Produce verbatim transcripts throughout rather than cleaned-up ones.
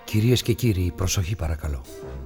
Κυρίες και κύριοι, προσοχή παρακαλώ.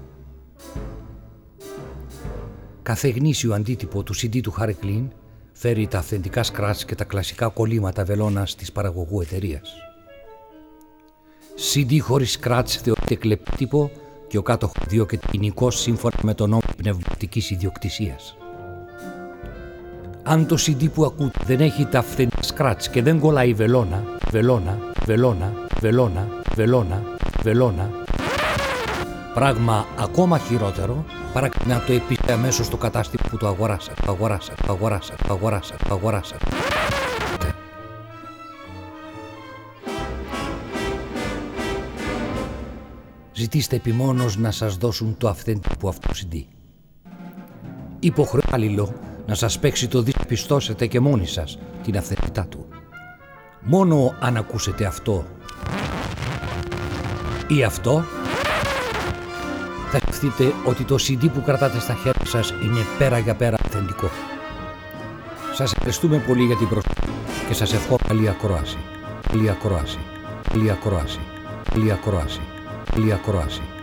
Κάθε γνήσιο αντίτυπο του σι ντι του Harry Klein φέρει τα αυθεντικά σκράτς και τα κλασικά κολλήματα βελόνας της παραγωγού εταιρείας. σι ντι χωρίς σκράτς θεωρείται κλεπτύπο και ο κάτοχος διώκεται ποινικός σύμφωνα με τον νόμο πνευματικής ιδιοκτησίας. Αν το σι ντι που ακούτε δεν έχει τα αυθεντικά σκράτς και δεν κολλάει βελόνα, βελόνα, βελόνα, βελόνα, βελόνα, βελόνα, πράγμα ακόμα χειρότερο, παρά να το επίσης αμέσως στο κατάστημα που το αγοράσατε, το αγοράσατε, το αγοράσατε, το αγοράσατε, το αγοράσατε. Ζητήστε επιμόνως να σας δώσουν το αυθεντικό αυτό σι ντι. Υποχρεάλληλο να σας παίξει το διαπιστώσετε και μόνοι σας την αυθεντικότητά του. Μόνο αν ακούσετε αυτό ή αυτό, θα σκεφτείτε ότι το σι ντι που κρατάτε στα χέρια σας είναι πέρα για πέρα αυθεντικό. Σας ευχαριστούμε πολύ για την προσοχή και σας ευχόμαι καλή ακρόαση, καλή ακρόαση, καλή ακρόαση, καλή ακρόαση, καλή ακρόαση.